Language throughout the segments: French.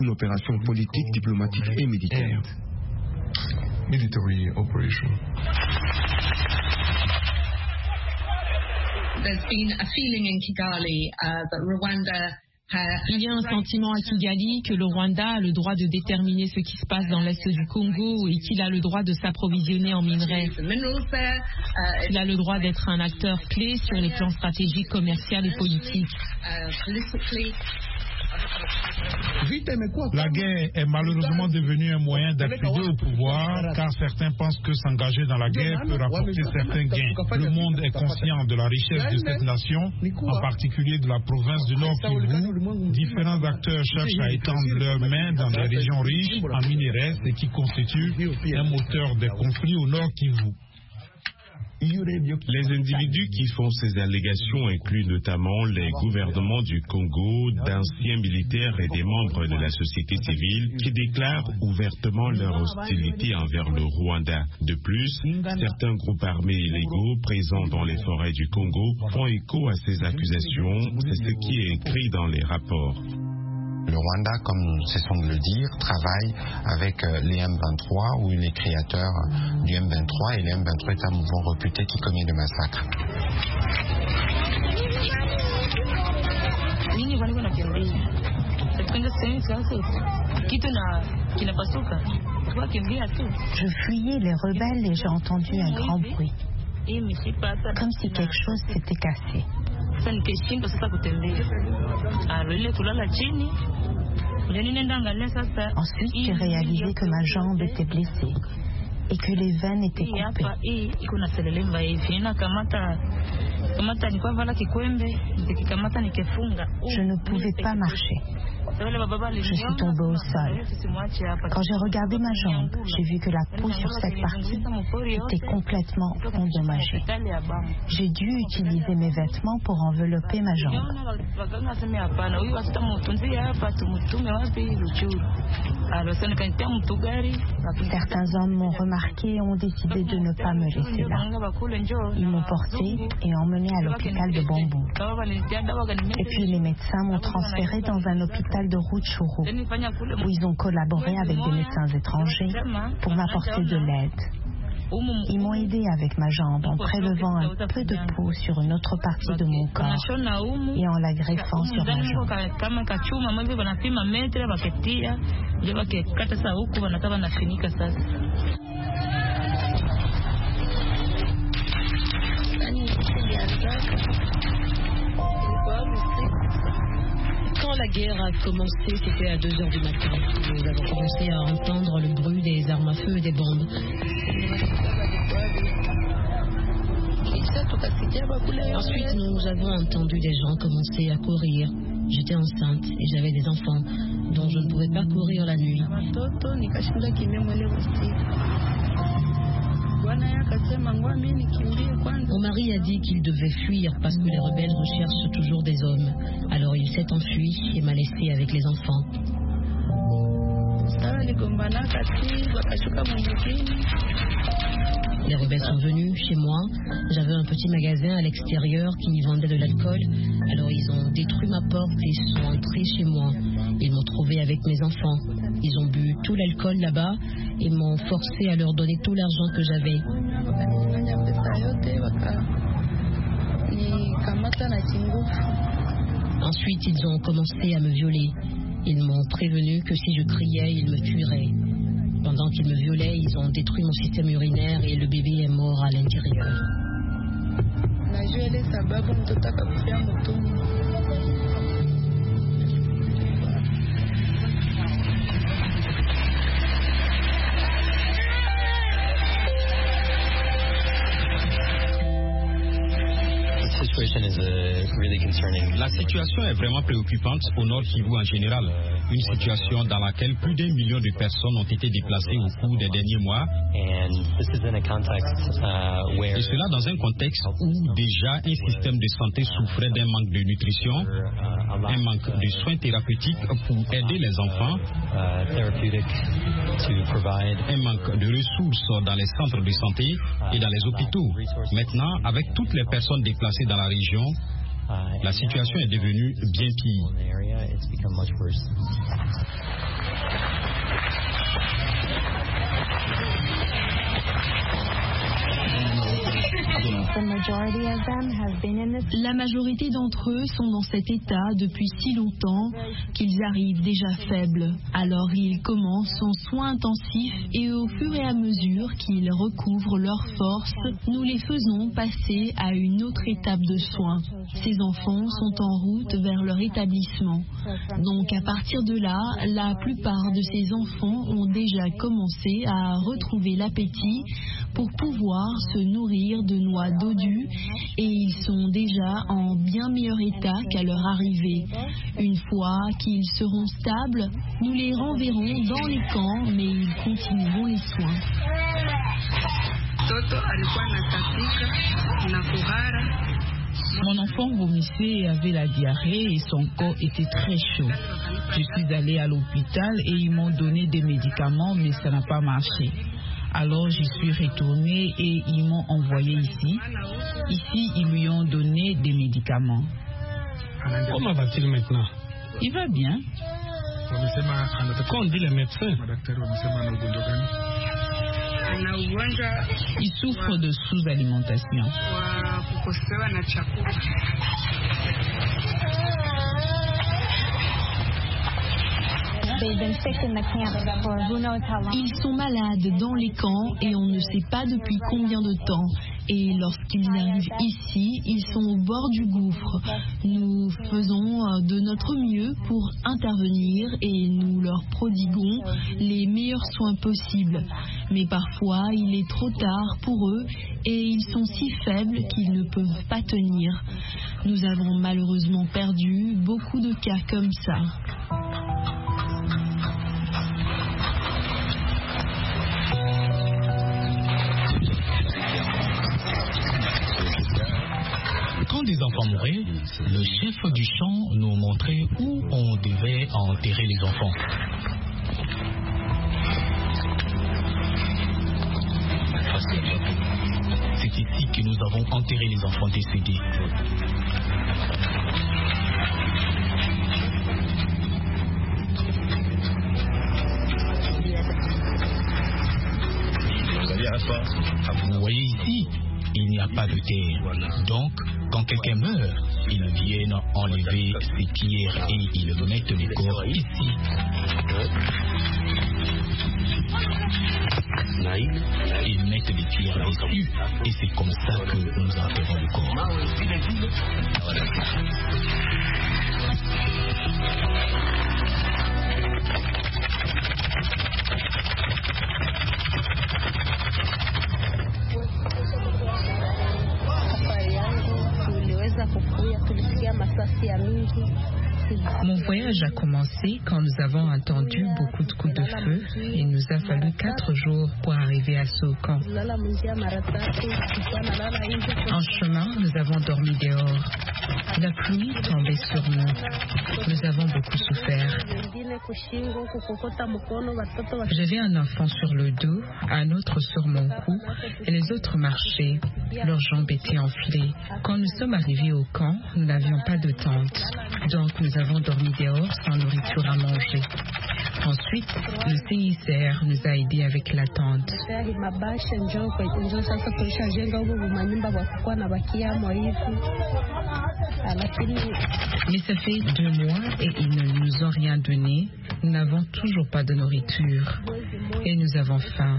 une opération politique, diplomatique et militaire. Military operation. There's been a feeling in Kigali that Rwanda. Il y a un sentiment à Kigali que le Rwanda a le droit de déterminer ce qui se passe dans l'est du Congo et qu'il a le droit de s'approvisionner en minerais. Il a le droit d'être un acteur clé sur les plans stratégiques, commerciaux et politiques. La guerre est malheureusement devenue un moyen d'accéder au pouvoir car certains pensent que s'engager dans la guerre peut rapporter certains gains. Le monde est conscient de la richesse de cette nation, en particulier de la province du Nord Kivu. Différents acteurs cherchent à étendre leurs mains dans des régions riches en minerais, ce qui constitue un moteur des conflits au Nord Kivu. Les individus qui font ces allégations incluent notamment les gouvernements du Congo, d'anciens militaires et des membres de la société civile qui déclarent ouvertement leur hostilité envers le Rwanda. De plus, certains groupes armés illégaux présents dans les forêts du Congo font écho à ces accusations. C'est ce qui est écrit dans les rapports. Le Rwanda, comme cessons de le dire, travaille avec les M23 ou les créateurs du M23 et le M23 est un mouvement réputé qui commet de massacres. Je fuyais les rebelles et j'ai entendu un grand bruit, comme si quelque chose s'était cassé. Ensuite, j'ai réalisé que ma jambe était blessée et que les veines étaient coupées. Je ne pouvais pas marcher. Je suis tombée au sol. Quand j'ai regardé ma jambe, j'ai vu que la peau sur cette partie était complètement endommagée. J'ai dû utiliser mes vêtements pour envelopper ma jambe. Certains hommes m'ont remarqué et ont décidé de ne pas me laisser là. Ils m'ont porté et emmené à l'hôpital de Bambou. Et puis les médecins m'ont transféré dans un hôpital de Rutshuru, où ils ont collaboré avec des médecins étrangers pour m'apporter de l'aide. Ils m'ont aidé avec ma jambe en prélevant un peu de peau sur une autre partie de mon corps et en la greffant sur ma jambe. Quand la guerre a commencé, c'était à 2h du matin. Nous avons commencé à entendre le bruit des armes à feu et des bombes. Ensuite, nous avons entendu des gens commencer à courir. J'étais enceinte et j'avais des enfants dont je ne pouvais pas courir la nuit. Mon mari a dit qu'il devait fuir parce que les rebelles recherchent toujours des hommes. Alors il s'est enfui et m'a laissé avec les enfants. Les rebelles sont venus chez moi. J'avais un petit magasin à l'extérieur qui vendait de l'alcool. Alors ils ont détruit ma porte et sont entrés chez moi. Ils m'ont trouvé avec mes enfants. Ils ont bu tout l'alcool là-bas et m'ont forcé à leur donner tout l'argent que j'avais. Ensuite, ils ont commencé à me violer. Ils m'ont prévenu que si je criais, ils me tueraient. Pendant qu'ils me violaient, ils ont détruit mon système urinaire et le bébé est mort à l'intérieur. La situation est vraiment préoccupante au Nord Kivu en général. Une situation dans laquelle plus d'1 million de personnes ont été déplacées au cours des derniers mois. Et cela dans un contexte où déjà un système de santé souffrait d'un manque de nutrition, un manque de soins thérapeutiques pour aider les enfants, un manque de ressources dans les centres de santé et dans les hôpitaux. Maintenant, avec toutes les personnes déplacées dans la région, La situation est devenue bien pire. La majorité d'entre eux sont dans cet état depuis si longtemps qu'ils arrivent déjà faibles. Alors ils commencent en soins intensifs et au fur et à mesure qu'ils recouvrent leurs forces, nous les faisons passer à une autre étape de soins. Ces enfants sont en route vers leur établissement. Donc à partir de là, la plupart de ces enfants ont déjà commencé à retrouver l'appétit pour pouvoir se nourrir de noix dodues et ils sont déjà en bien meilleur état qu'à leur arrivée. Une fois qu'ils seront stables, nous les renverrons dans les camps, mais ils continueront les soins. Mon enfant vomissait et avait la diarrhée et son corps était très chaud. Je suis allée à l'hôpital et ils m'ont donné des médicaments, mais ça n'a pas marché. Alors j'y suis retournée et ils m'ont envoyé ici. Ici, ils lui ont donné des médicaments. Comment va-t-il maintenant? Il va bien. Qu'ont dit les médecins? Il souffre de sous-alimentation. Ils sont malades dans les camps et on ne sait pas depuis combien de temps. Et lorsqu'ils arrivent ici, ils sont au bord du gouffre. Nous faisons de notre mieux pour intervenir et nous leur prodiguons les meilleurs soins possibles. Mais parfois, il est trop tard pour eux et ils sont si faibles qu'ils ne peuvent pas tenir. Nous avons malheureusement perdu beaucoup de cas comme ça. Quand des enfants mouraient, le chef du champ nous montrait où on devait enterrer les enfants. C'est ici que nous avons enterré les enfants décédés. Vous voyez ici, il n'y a pas de terre. Donc, quand quelqu'un meurt, ils viennent enlever ses pierres et ils mettent les corps ici. Ils mettent les pierres dessus et c'est comme ça que nous enterrons le corps. Mon voyage a commencé quand nous avons entendu beaucoup de coups de feu et il nous a fallu 4 jours pour arriver à Sokan. En chemin, nous avons dormi dehors. La pluie tombait sur nous. Nous avons beaucoup souffert. J'avais un enfant sur le dos, un autre sur mon cou et les autres marchaient. Leurs jambes étaient enflées. Quand nous sommes arrivés au camp, nous n'avions pas de tente. Donc nous avons dormi dehors sans nourriture à manger. Ensuite, le CICR nous a aidés avec la tente. Mais ça fait 2 mois et ils ne nous ont rien donné. Nous n'avons toujours pas de nourriture et nous avons faim.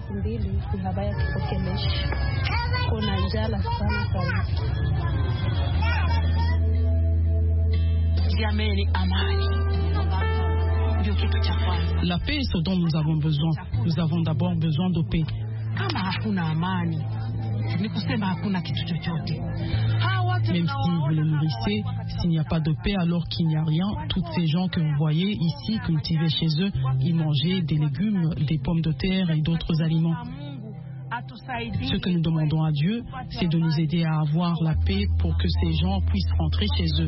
La paix est ce dont nous avons besoin. Nous avons d'abord besoin de paix. Même si vous les nourrissez, s'il n'y a pas de paix alors qu'il n'y a rien, tous ces gens que vous voyez ici cultivés chez eux, ils mangeaient des légumes, des pommes de terre et d'autres aliments. Ce que nous demandons à Dieu, c'est de nous aider à avoir la paix pour que ces gens puissent rentrer chez eux.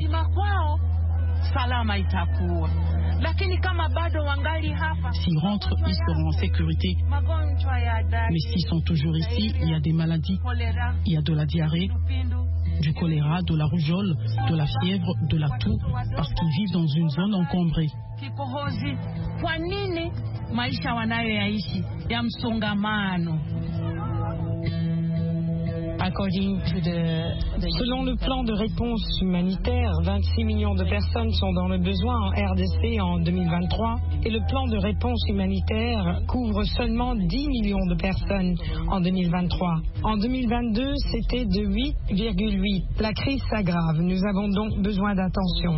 S'ils rentrent, ils seront en sécurité. Mais s'ils sont toujours ici, il y a des maladies, il y a de la diarrhée, du choléra, de la rougeole, de la fièvre, de la toux, parce qu'ils vivent dans une zone encombrée. Selon le plan de réponse humanitaire, 26 millions de personnes sont dans le besoin en RDC en 2023 et le plan de réponse humanitaire couvre seulement 10 millions de personnes en 2023. En 2022, c'était de 8,8. La crise s'aggrave. Nous avons donc besoin d'attention.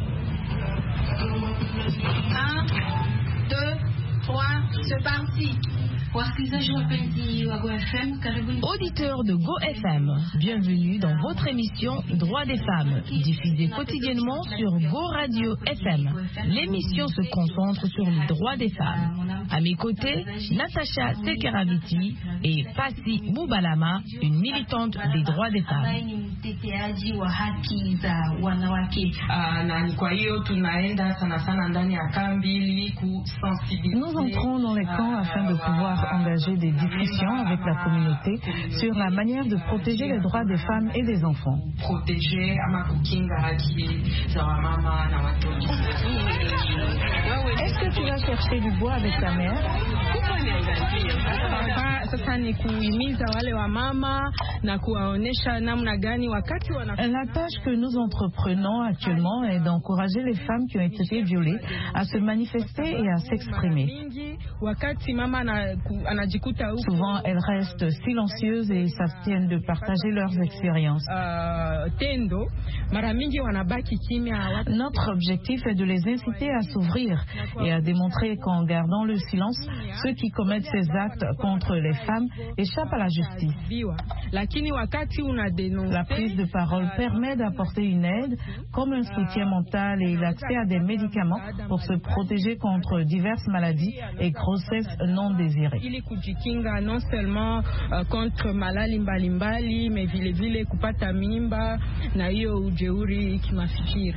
1, 2, 3, c'est parti. Auditeurs de Go FM, bienvenue dans votre émission Droits des femmes, diffusée quotidiennement sur Go Radio FM. L'émission se concentre sur les droits des femmes. À mes côtés, Natacha Sekeraviti et Pasi Moubalama, une militante des droits des femmes. Nous entrons dans les camps afin de pouvoir engager des discussions avec la communauté sur la manière de protéger les droits des femmes et des enfants. Est-ce que tu vas chercher du bois avec ta mère? La tâche que nous entreprenons actuellement est d'encourager les femmes qui ont été violées à se manifester et à s'exprimer. Souvent, elles restent silencieuses et s'abstiennent de partager leurs expériences. Notre objectif est de les inciter à s'ouvrir et à démontrer qu'en gardant le silence, ceux qui commettent ces actes contre les femmes échappent à la justice. La prise de parole permet d'apporter une aide, comme un soutien mental et l'accès à des médicaments pour se protéger contre diverses maladies et grossesses non désirées. Non seulement contre malali mbalimbali, mais vile kupata mimba na hiyo ujeuri kimafikiri.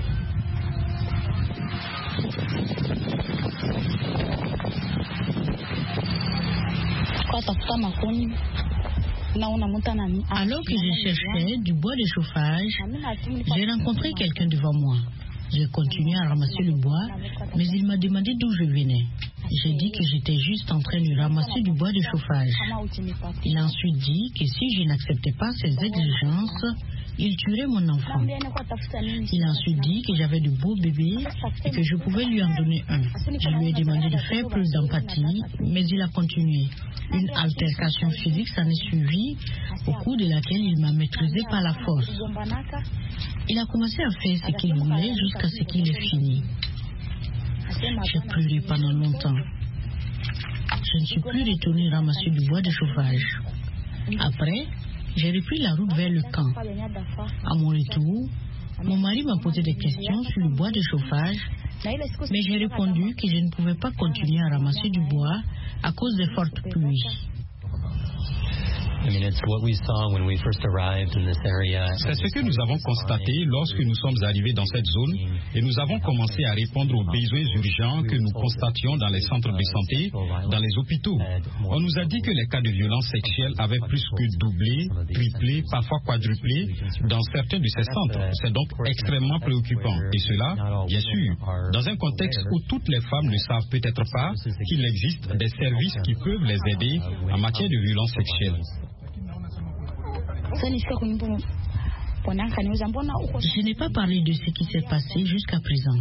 Alors que je cherchais du bois de chauffage, j'ai rencontré quelqu'un devant moi. J'ai continué à ramasser le bois, mais il m'a demandé d'où je venais. J'ai dit que j'étais juste en train de ramasser du bois de chauffage. Il a ensuite dit que si je n'acceptais pas ses exigences, il tuerait mon enfant. Il a ensuite dit que j'avais de beaux bébés et que je pouvais lui en donner un. Je lui ai demandé de faire plus d'empathie, mais il a continué. Une altercation physique s'en est suivie, au cours de laquelle il m'a maîtrisé par la force. Il a commencé à faire ce qu'il voulait jusqu'à ce qu'il ait fini. J'ai pleuré pendant longtemps. Je ne suis plus retournée ramasser du bois de chauffage. Après, j'ai repris la route vers le camp. À mon retour, mon mari m'a posé des questions sur le bois de chauffage, mais j'ai répondu que je ne pouvais pas continuer à ramasser du bois à cause des fortes pluies. C'est ce que nous avons constaté lorsque nous sommes arrivés dans cette zone et nous avons commencé à répondre aux besoins urgents que nous constations dans les centres de santé, dans les hôpitaux. On nous a dit que les cas de violence sexuelle avaient plus que doublé, triplé, parfois quadruplé dans certains de ces centres. C'est donc extrêmement préoccupant. Et cela, bien sûr, dans un contexte où toutes les femmes ne savent peut-être pas qu'il existe des services qui peuvent les aider en matière de violence sexuelle. Je n'ai pas parlé de ce qui s'est passé jusqu'à présent.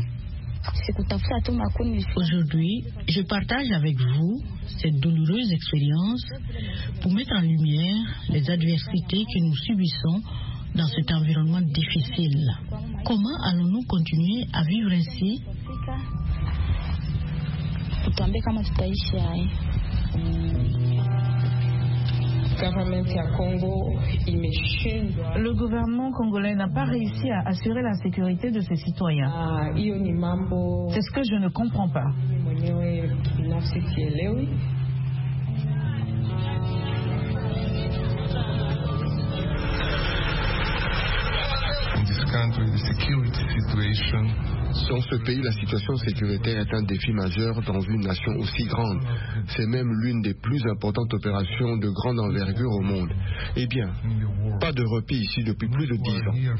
Aujourd'hui, je partage avec vous cette douloureuse expérience pour mettre en lumière les adversités que nous subissons dans cet environnement difficile. Comment allons-nous continuer à vivre ainsi? Le gouvernement congolais n'a pas réussi à assurer la sécurité de ses citoyens. C'est ce que je ne comprends pas. In this Dans ce pays, la situation sécuritaire est un défi majeur dans une nation aussi grande. C'est même l'une des plus importantes opérations de grande envergure au monde. Eh bien, pas de repos ici depuis plus de 10 ans.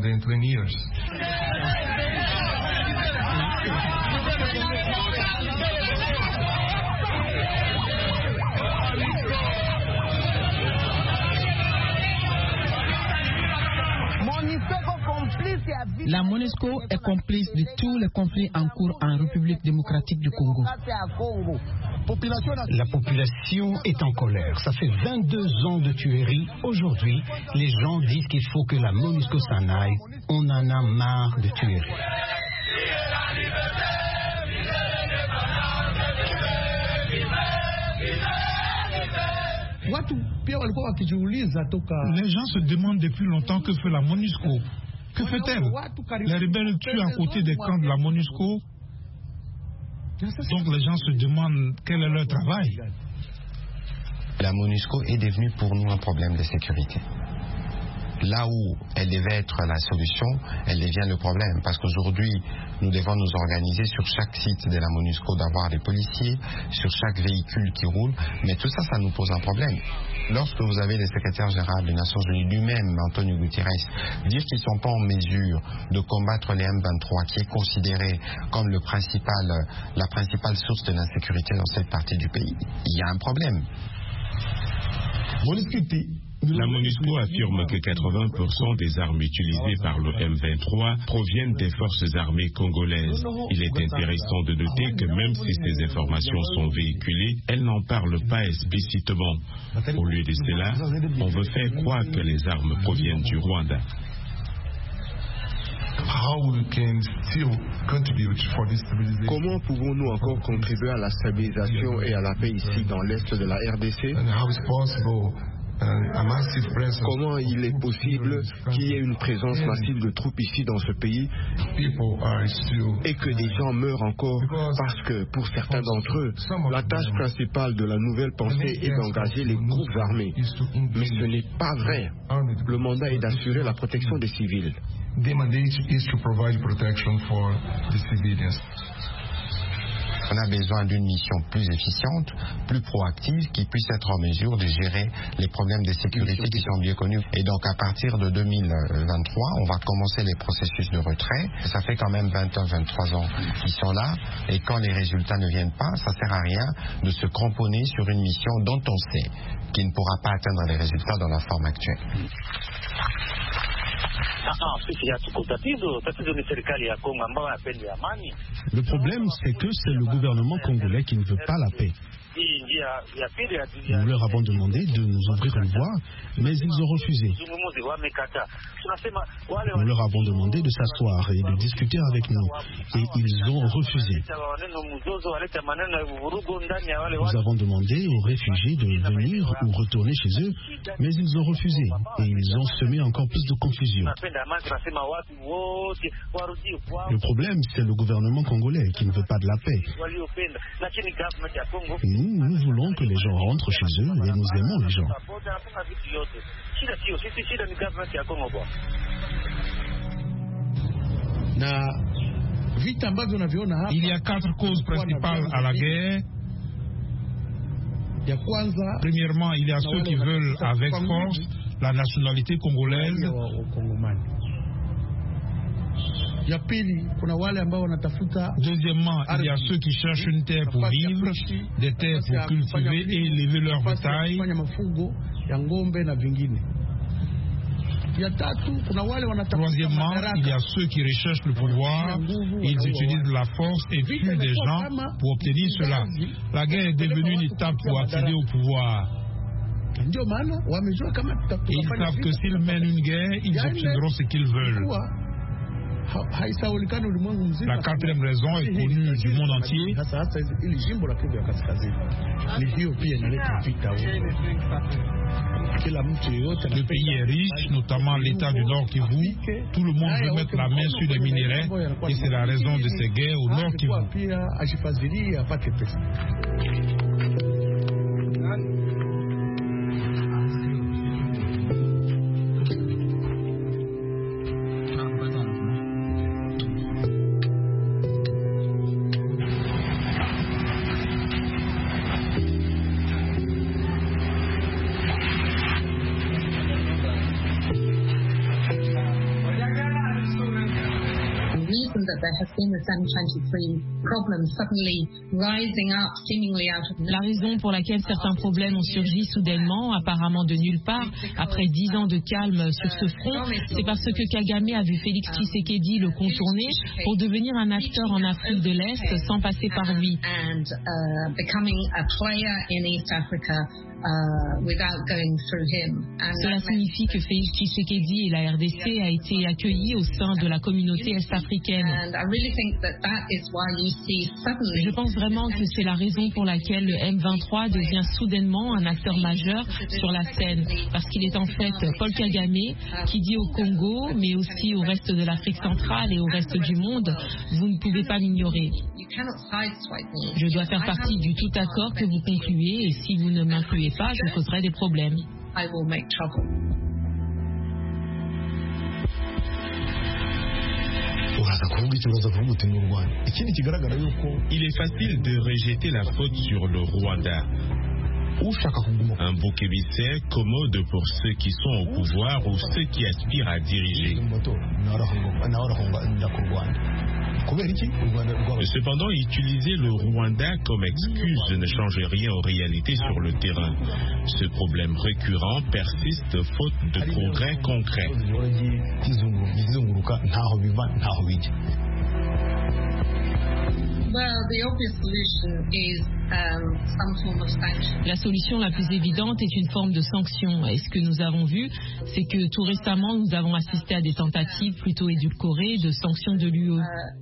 La MONUSCO est complice de tous les conflits en cours en République démocratique du Congo. La population est en colère. Ça fait 22 ans de tueries. Aujourd'hui, les gens disent qu'il faut que la MONUSCO s'en aille. On en a marre de tueries. Les gens se demandent depuis longtemps que fait la MONUSCO. Que fait-elle? Les rebelles tuent à côté des camps de la MONUSCO. Donc les gens se demandent quel est leur travail. La MONUSCO est devenue pour nous un problème de sécurité. Là où elle devait être la solution, elle devient le problème. Parce qu'aujourd'hui, nous devons nous organiser sur chaque site de la MONUSCO d'avoir des policiers, sur chaque véhicule qui roule. Mais tout ça, ça nous pose un problème. Lorsque vous avez le secrétaire général des Nations Unies, lui-même, Antonio Guterres, dire qu'ils ne sont pas en mesure de combattre les M23, qui est considéré comme la principale source de l'insécurité dans cette partie du pays, il y a un problème. La MONUSCO affirme que 80% des armes utilisées par le M23 proviennent des forces armées congolaises. Il est intéressant de noter que même si ces informations sont véhiculées, elles n'en parlent pas explicitement. Au lieu de cela, on veut faire croire que les armes proviennent du Rwanda. Comment pouvons-nous encore contribuer à la stabilisation et à la paix ici dans l'est de la RDC? Comment il est possible qu'il y ait une présence massive de troupes ici dans ce pays et que des gens meurent encore parce que pour certains d'entre eux, la tâche principale de la nouvelle pensée est d'engager les groupes armés. Mais ce n'est pas vrai. Le mandat est d'assurer la protection des civils. On a besoin d'une mission plus efficiente, plus proactive, qui puisse être en mesure de gérer les problèmes de sécurité qui sont bien connus. Et donc à partir de 2023, on va commencer les processus de retrait. Ça fait quand même 20 ans, 23 ans qu'ils sont là. Et quand les résultats ne viennent pas, ça ne sert à rien de se cramponner sur une mission dont on sait qu'il ne pourra pas atteindre les résultats dans la forme actuelle. Le problème, c'est que c'est le gouvernement congolais qui ne veut pas la paix. Nous leur avons demandé de nous ouvrir une voie, mais ils ont refusé. Nous leur avons demandé de s'asseoir et de discuter avec nous, et ils ont refusé. Nous avons demandé aux réfugiés de venir ou retourner chez eux, mais ils ont refusé, et ils ont semé encore plus de confusion. Le problème, c'est le gouvernement congolais qui ne veut pas de la paix. Nous voulons que les gens rentrent chez eux et nous aimons les gens. Il y a 4 causes principales à la guerre. Premièrement, il y a ceux qui veulent avec force la nationalité congolaise. Deuxièmement, il y a ceux qui cherchent une terre pour vivre, des terres pour cultiver et élever leur bétail. Troisièmement, il y a ceux qui recherchent le pouvoir, ils utilisent la force et tuent des gens pour obtenir cela. La guerre est devenue une étape pour accéder au pouvoir. Et ils savent que s'ils mènent une guerre, ils obtiendront ce qu'ils veulent. La quatrième raison est connue du monde entier. Le pays est riche, notamment l'État du Nord Kivu. Tout le monde veut mettre la main sur les minéraux et c'est la raison de ces guerres au Nord Kivu. La raison pour laquelle certains problèmes ont surgi soudainement, apparemment de nulle part, après 10 ans de calme sur ce front, c'est parce que Kagame a vu Félix Tshisekedi le contourner pour devenir un acteur en Afrique de l'Est sans passer par lui. Cela signifie que Félix Tshisekedi et la RDC a été accueillis au sein de la communauté est-africaine. Je pense vraiment que c'est la raison pour laquelle le M23 devient soudainement un acteur majeur sur la scène, parce qu'il est en fait Paul Kagame qui dit au Congo, mais aussi au reste de l'Afrique centrale et au reste du monde, vous ne pouvez pas m'ignorer. Je dois faire partie du tout accord que vous concluez et si vous ne m'incluez pas, je causerai des problèmes. Il est facile de rejeter la faute sur le Rwanda. Un bouc émissaire commode pour ceux qui sont au pouvoir ou ceux qui aspirent à diriger. Cependant, utiliser le Rwanda comme excuse ne change rien aux réalités sur le terrain. Ce problème récurrent persiste faute de progrès concrets. La solution la plus évidente est une forme de sanction. Et ce que nous avons vu, c'est que tout récemment, nous avons assisté à des tentatives plutôt édulcorées de sanctions de l'UE.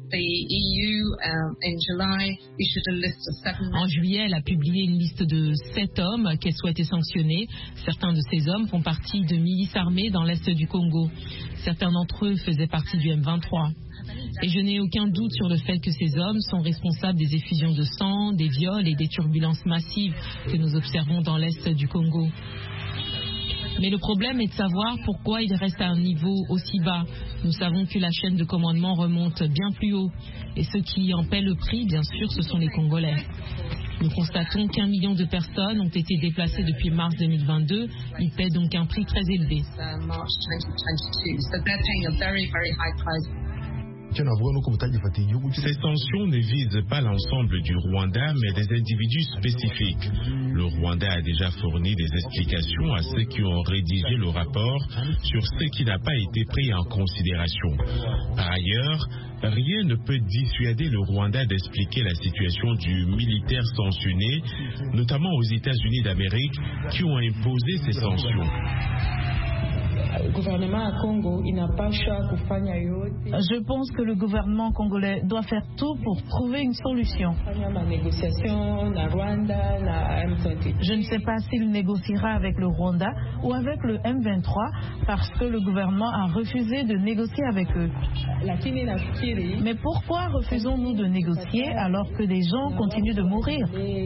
En juillet, elle a publié une liste de 7 hommes qu'elle souhaitait sanctionner. Certains de ces hommes font partie de milices armées dans l'est du Congo. Certains d'entre eux faisaient partie du M23. Et je n'ai aucun doute sur le fait que ces hommes sont responsables des effusions de sang, des viols et des turbulences massives que nous observons dans l'est du Congo. Mais le problème est de savoir pourquoi ils restent à un niveau aussi bas. Nous savons que la chaîne de commandement remonte bien plus haut. Et ceux qui en paient le prix, bien sûr, ce sont les Congolais. Nous constatons qu'1 million de personnes ont été déplacées depuis mars 2022. Ils paient donc un prix très élevé. Ces sanctions ne visent pas l'ensemble du Rwanda, mais des individus spécifiques. Le Rwanda a déjà fourni des explications à ceux qui ont rédigé le rapport sur ce qui n'a pas été pris en considération. Par ailleurs, rien ne peut dissuader le Rwanda d'expliquer la situation du militaire sanctionné, notamment aux États-Unis d'Amérique, qui ont imposé ces sanctions. Je pense que le gouvernement congolais doit faire tout pour trouver une solution. Je ne sais pas s'il négociera avec le Rwanda ou avec le M23 parce que le gouvernement a refusé de négocier avec eux. Mais pourquoi refusons-nous de négocier alors que des gens continuent de mourir ?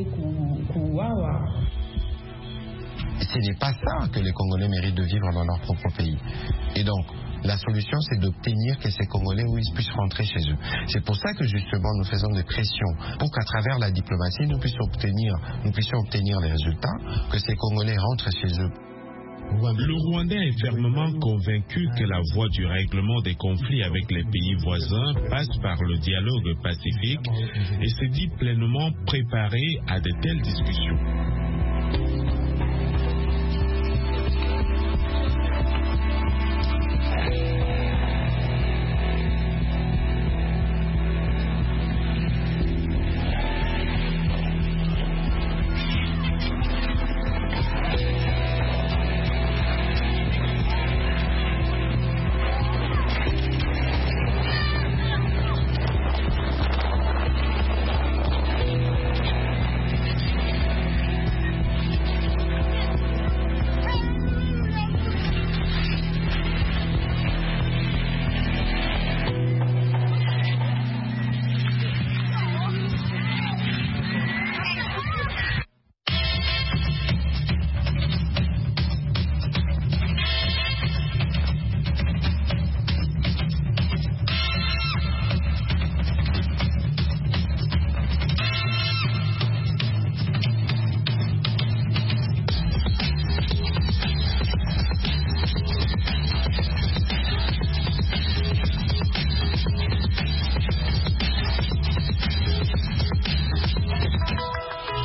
Ce n'est pas ça que les Congolais méritent de vivre dans leur propre pays. Et donc, la solution, c'est d'obtenir que ces Congolais puissent rentrer chez eux. C'est pour ça que justement, nous faisons des pressions pour qu'à travers la diplomatie, nous puissions obtenir les résultats, que ces Congolais rentrent chez eux. Le Rwandais est fermement convaincu que la voie du règlement des conflits avec les pays voisins passe par le dialogue pacifique et se dit pleinement préparé à de telles discussions.